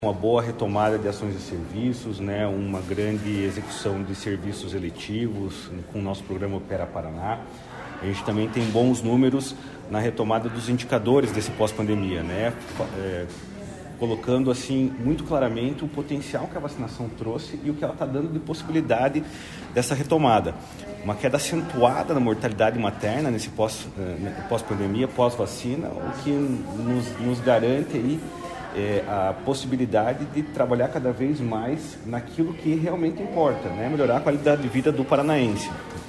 uma boa retomada de ações e serviços, né, uma grande execução de serviços eletivos com o nosso programa Opera Paraná. A gente também tem bons números na retomada dos indicadores desse pós-pandemia, né, colocando assim muito claramente o potencial que a vacinação trouxe e o que ela está dando de possibilidade dessa retomada. Uma queda acentuada na mortalidade materna nesse pós-pandemia, pós-vacina, o que nos garante aí a possibilidade de trabalhar cada vez mais naquilo que realmente importa, né? Melhorar a qualidade de vida do paranaense.